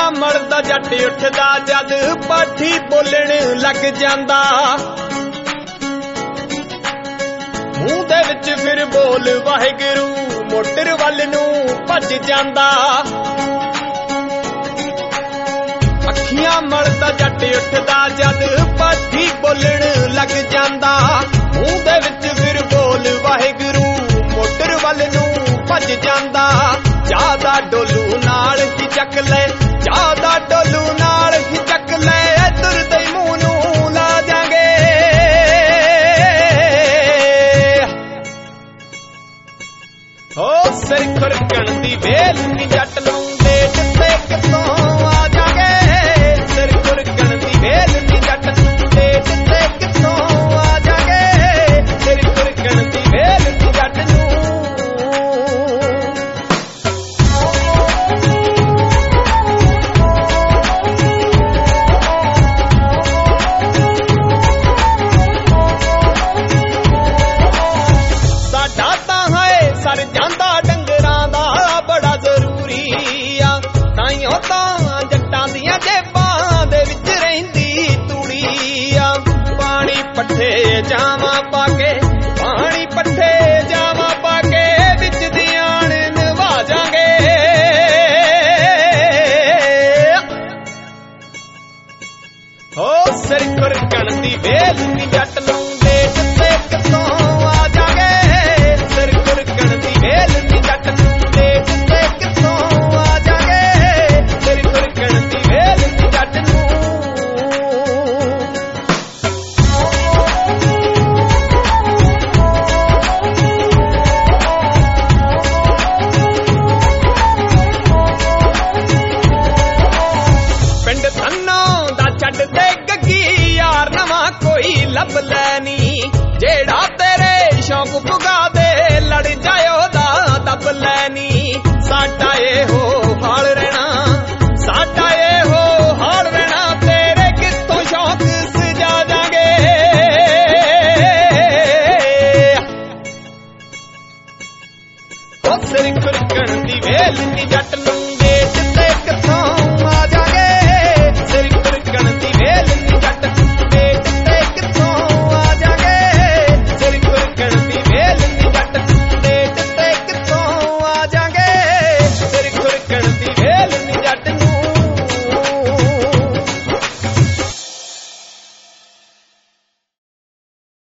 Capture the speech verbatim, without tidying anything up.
ਅੱਖੀਆਂ ਮਲਦਾ ਜੱਟ ਉੱਠਦਾ ਜਦ ਪਾਠੀ ਬੋਲਣ ਲੱਗ ਜਾਂਦਾ ਮੂੰਹ ਦੇ ਵਿੱਚ ਫਿਰ ਬੋਲ ਵਾਹਿਗੁਰੂ ਮੋਟਰ ਵੱਲ ਨੂੰ ਭੱਜ ਜਾਂਦਾ ਅੱਖੀਆਂ ਮਲਦਾ ਜੱਟ ਉੱਠਦਾ ਜਦ ਪਾਠੀ ਬੋਲਣ ਲੱਗ ਜਾਂਦਾ ਮੂੰਹ ਦੇ ਵਿੱਚ ਫਿਰ ਬੋਲ ਵਾਹਿਗੁਰੂ ਮੋਟਰ ਵੱਲ ਨੂੰ ਭੱਜ ਜਾਂਦਾ ਚਾਹ ਦਾ ਡੋਲੂ ਨਾਲ ਹੀ ਚੱਕ ਲੈ ਚਾਹ ਦਾ ਡੋਲੂ ਨਾਲ ਹੀ ਚੱਕ ਲੈ ਇੱਧਰ ਦੇ ਮੂੰਹ ਨੂੰ ਲਾ ਜਾਗੇ ਹੋ ਸਿਰ ਖੁਰਕਣ ਦੀ ਵੇਲ ਨੀ ਜੱਟ ਲਾਉਂਦੇ ਜਿੱਥੇ ਕਿਤੋਂ ਆ ਜਾਗੇ ਸਿਰ ਖੁਰਕਣ ਦੀ ਵੇਲ ਨੀ ਜੱਟ ਲਾਉਂਦੇ ਜਿੱਥੇ ਕਿਤੋਂ ਆ ਜਾਗੇ ਸਿਰ ਖੁਰਕਣ ਦੀ ਵੇਲ ਨੀ ਜੱਟ ਨੂੰ ਪੱਠੇ ਜਾਵਾਂ ਪਾ ਕੇ ਪਾਣੀ ਪੱਠੇ ਜਾਵਾਂ ਪਾ ਕੇ ਵਿੱਚ ਦੀਆਂ ਨਵਾ ਜਾਗੇ ਹੋ ਸਿਰ ਖੁਰਕਣ ਦੀ ਵੇਲ ਨੀ ਜੱਟ ਲਾਉਂਦੇ ਜਿੱਥੇ ਕਿਤੋਂ ਆ ਜਾਗੇ ਸਿਰ ਖੁਰਕਣ ਦੀ ਵੇਲ ਨੀ ਜੱਟ ਲਾਉਂਦੇ ਜਿੱਥੇ ਕਿਤੋਂ ਆ ਜਾਗੇ ਸਿਰ ਖੁਰਕਣ ਦੀ ਵੇਲ ਨੀ ਜੱਟ ਨੂੰ ਲੱਭ ਲੈਣੀ ਜਿਹੜਾ ਤੇਰੇ ਸ਼ੌਕ ਪੁਗਾ ਦੇ ਲੜ ਜਾਇਓ ਦਾ ਦੱਬ ਲੈਣੀ